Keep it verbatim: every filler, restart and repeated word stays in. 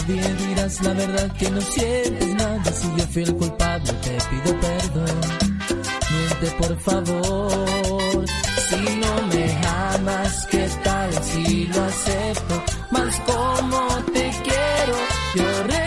día dirás la verdad que no sientes nada. Si yo fui el culpable te pido perdón. Miente por favor. Si no me amas, ¿qué tal si lo acepto? Más como te quiero, yo